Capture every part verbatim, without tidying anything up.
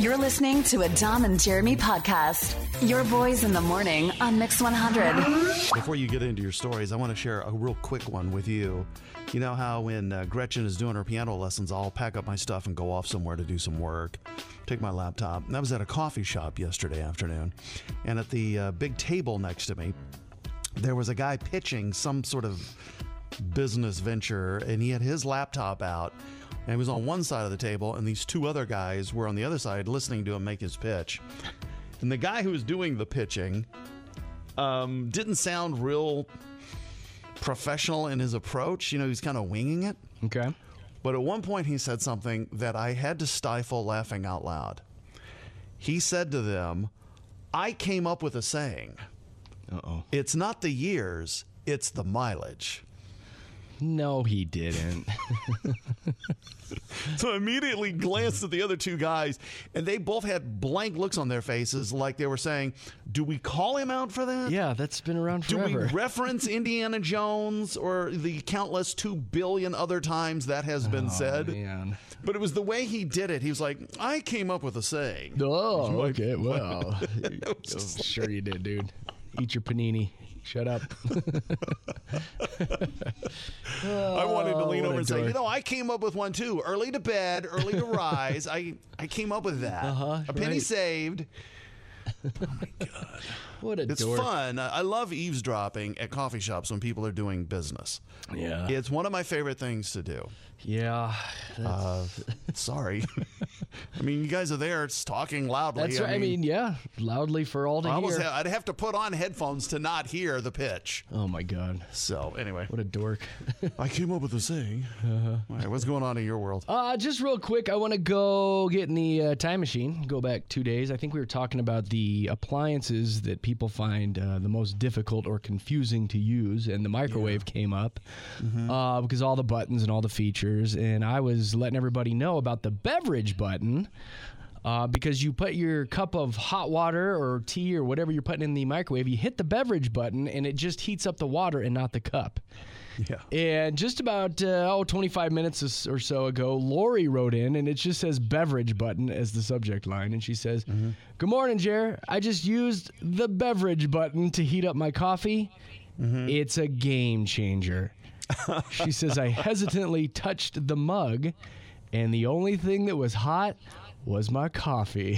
You're listening to a Dom and Jeremy podcast. Your boys in the morning on Mix one hundred. Before you get into your stories, I want to share a real quick one with you. You know how when uh, Gretchen is doing her piano lessons, I'll pack up my stuff and go off somewhere to do some work, take my laptop. And I was at a coffee shop yesterday afternoon, and at the uh, big table next to me, there was a guy pitching some sort of business venture, and he had his laptop out, and he was on one side of the table, and these two other guys were on the other side listening to him make his pitch. And the guy who was doing the pitching um, didn't sound real professional in his approach. You know, he's kind of winging it. Okay. But at one point he said something that I had to stifle laughing out loud. He said to them, I came up with a saying. Uh-oh. It's not the years, it's the mileage. No, he didn't. So I immediately glanced at the other two guys, and they both had blank looks on their faces like they were saying, do we call him out for that? Yeah, that's been around forever. Do we reference Indiana Jones or the countless two billion other times that has been oh, said? Man. But it was the way he did it. He was like, I came up with a saying. Oh, okay, well. oh, sure you did, dude. Eat your panini. Shut up. oh, I wanted to lean over and dork. say, you know, I came up with one too. Early to bed, early to rise. I, I came up with that. Uh-huh, a penny right. saved. Oh, my God. What a It's dork. fun. I love eavesdropping at coffee shops when people are doing business. Yeah. It's one of my favorite things to do. Yeah. Uh, sorry. I mean, you guys are there. It's talking loudly. That's right. I mean, yeah, loudly for all to I hear. almost ha- I'd have to put on headphones to not hear the pitch. Oh, my God. So, anyway. What a dork. I came up with a saying. Uh-huh. All right, what's going on in your world? Uh, just real quick, I want to go get in the uh, time machine, go back two days. I think we were talking about the appliances that people find uh, the most difficult or confusing to use, and the microwave yeah. came up mm-hmm. uh, because all the buttons and all the features, and I was letting everybody know about the beverage button. Uh, because you put your cup of hot water or tea or whatever you're putting in the microwave, you hit the beverage button, and it just heats up the water and not the cup. Yeah. And just about, uh, oh, twenty-five minutes or so ago, Lori wrote in, and it just says beverage button as the subject line. And she says, mm-hmm. Good morning, Jer. I just used the beverage button to heat up my coffee. Mm-hmm. It's a game changer. She says, I hesitantly touched the mug, and the only thing that was hot was my coffee.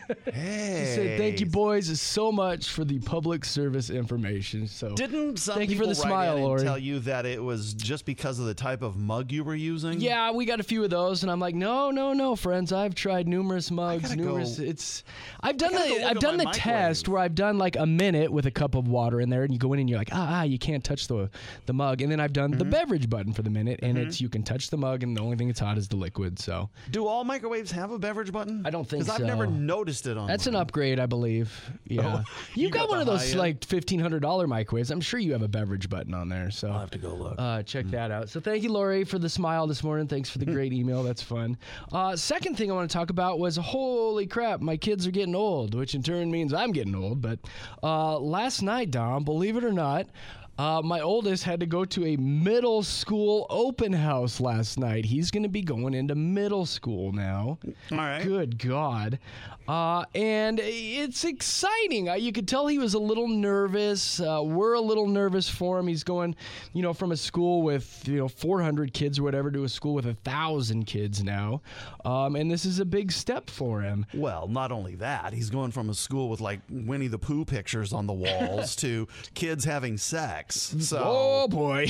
Hey. She said, thank you, boys, so much for the public service information. So Didn't some thank you people for the write smile, in and Lori. tell you that it was just because of the type of mug you were using? Yeah, we got a few of those, and I'm like, no, no, no, friends. I've tried numerous mugs, numerous. Go, it's. I've done the. I've I've done the test where I've done like a minute with a cup of water in there, and you go in and you're like, ah, ah you can't touch the the mug, and then I've done mm-hmm. the beverage button for the minute, and mm-hmm. it's you can touch the mug, and the only thing that's hot is the liquid. So. Do all microwaves have a beverage button? I don't think so. Because I've never noticed it on. That's mine. An upgrade, I believe. Yeah, oh, you, you got, got one of those high-end? like fifteen hundred dollar microwaves. I'm sure you have a beverage button on there. So I'll have to go look. Uh, check mm. that out. So thank you, Lori, for the smile this morning. Thanks for the great email. That's fun. Uh, second thing I want to talk about was holy crap, my kids are getting old, which in turn means I'm getting old. But uh, last night, Dom, believe it or not. Uh, my oldest had to go to a middle school open house last night. He's going to be going into middle school now. All right. Good God. Uh, and it's exciting. Uh, you could tell he was a little nervous. Uh, we're a little nervous for him. He's going, you know, from a school with, you know, four hundred kids or whatever to a school with one thousand kids now. Um, and this is a big step for him. Well, not only that, he's going from a school with like Winnie the Pooh pictures on the walls to kids having sex. So, oh, boy.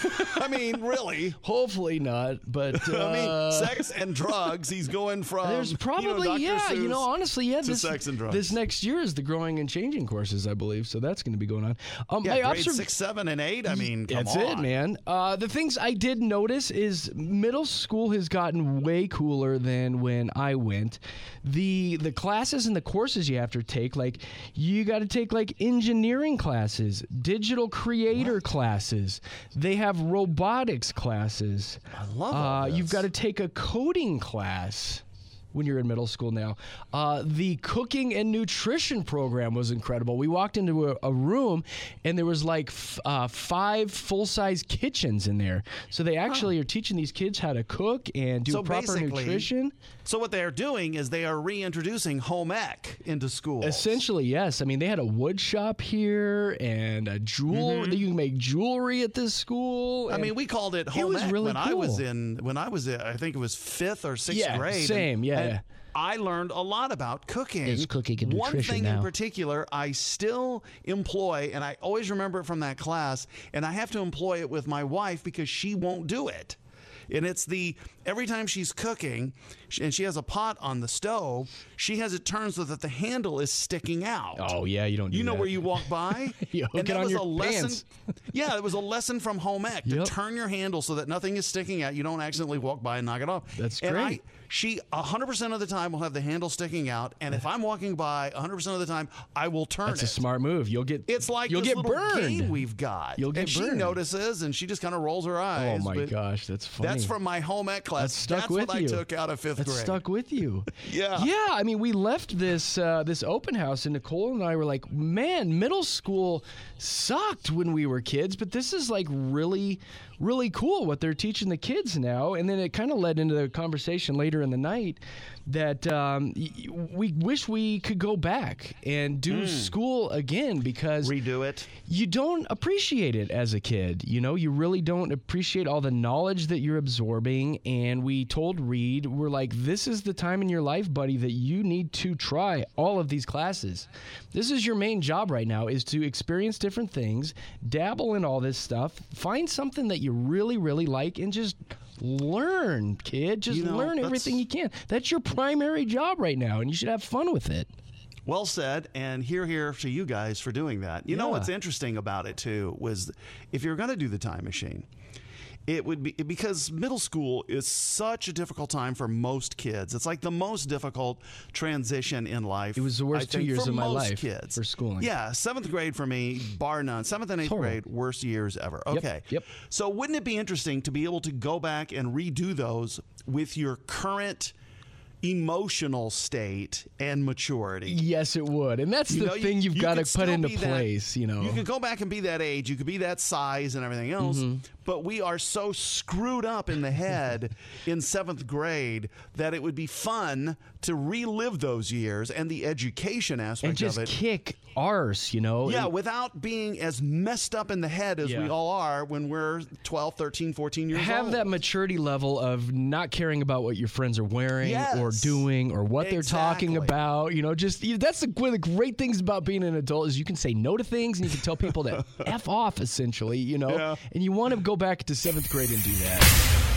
I mean, really. Hopefully not, but... Uh, I mean, sex and drugs, he's going from, There's probably, you know, yeah, you know, honestly, yeah, this, sex and drugs. This next year is the growing and changing courses, I believe, so that's going to be going on. Um, yeah, my grade observ- six, seven, and eight, I mean, come That's on. it, man. Uh, the things I did notice is middle school has gotten way cooler than when I went. The the classes and the courses you have to take, like, you got to take, like, engineering classes, digital creator what? classes. They have robotics classes. I love uh, all this. You've got to take a coding class, when you're in middle school now. Uh, the cooking and nutrition program was incredible. We walked into a, a room, and there was like f- uh, five full-size kitchens in there. So they actually huh. are teaching these kids how to cook and do so proper nutrition. So what they're doing is they are reintroducing home ec into school. Essentially, yes. I mean, they had a wood shop here and a jewel. Mm-hmm. You can make jewelry at this school. I mean, we called it home it was ec really when cool. I was in when I was in, I think it was fifth or sixth yeah, grade. Same, and, yeah. and yeah. I learned a lot about cooking. It's cooking and One nutrition thing now. in particular I still employ, and I always remember it from that class, and I have to employ it with my wife because she won't do it. And it's the, every time she's cooking, and she has a pot on the stove, she has it turned so that the handle is sticking out. Oh, yeah, you don't do You know that. where you walk by? You hook and it that on was your a lesson. pants. Yeah, it was a lesson from home ec to Yep. turn your handle so that nothing is sticking out. You don't accidentally walk by and knock it off. That's and great. I, she one hundred percent of the time will have the handle sticking out, and if I'm walking by one hundred percent of the time, I will turn That's it. a smart move. You'll get It's like you'll this get little burned. game we've got. You'll get and she burned. notices, and she just kind of rolls her Oh eyes. my but gosh, that's funny. That's from my home ec class. That's stuck That's with what you. I took out of fifth That's grade. stuck with you. Yeah. Yeah. I mean, we left this uh, this open house, and Nicole and I were like, "Man, middle school sucked when we were kids, but this is like really, really cool what they're teaching the kids now." And then it kind of led into the conversation later in the night that um, y- we wish we could go back and do Mm. school again because Redo it. you don't appreciate it as a kid. You know, you really don't appreciate all the knowledge that you're absorbing. And we told Reed, we're like, this is the time in your life, buddy, that you need to try all of these classes. This is your main job right now, is to experience different things, dabble in all this stuff, find something that you really, really like, and just learn, kid. Just You know, learn that's- everything you can. That's your primary job right now, and you should have fun with it. Well said, and here, here to you guys for doing that. You know Yeah. what's interesting about it too was if you're going to do the time machine, it would be because middle school is such a difficult time for most kids. It's like the most difficult transition in life. It was the worst I two think, years for of my most life kids. for schooling. Yeah, seventh grade for me, bar none. Seventh and eighth Total. grade, worst years ever. Yep, Okay. yep. So wouldn't it be interesting to be able to go back and redo those with your current emotional state and maturity? Yes, it would. And that's You the know, you- thing you've you got to could put still into be that- place, you know. You could go back and be that age. You could be that size and everything else. Mm-hmm. But we are so screwed up in the head in seventh grade that it would be fun to relive those years and the education aspect and just of it. kick arse, you know. Yeah, And- without being as messed up in the head as we Yeah. all are when we're twelve, thirteen, fourteen years have old. that maturity level of not caring about what your friends are wearing Yes. or doing or what they're talking Exactly. about. You know, just you- that's the, one of the great things about being an adult is you can say no to things and you can tell people to F off, essentially, you know. Yeah. And you want to go back to seventh grade and do that.